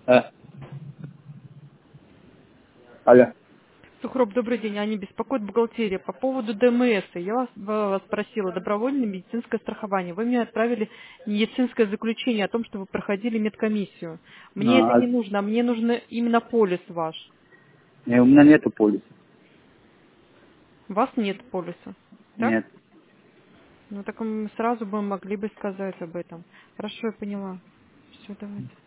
А, алло. Сухроб, добрый день. Аня беспокоит бухгалтерия по поводу ДМС. Я вас спросила, добровольное медицинское страхование. Вы мне отправили медицинское заключение о том, что вы проходили медкомиссию. Мне это не нужно, а мне нужен именно полис ваш. Не, у меня нету полиса. У вас нет полиса, так? Нет. Ну так мы сразу бы могли бы сказать об этом. Хорошо, я поняла. Все, давайте.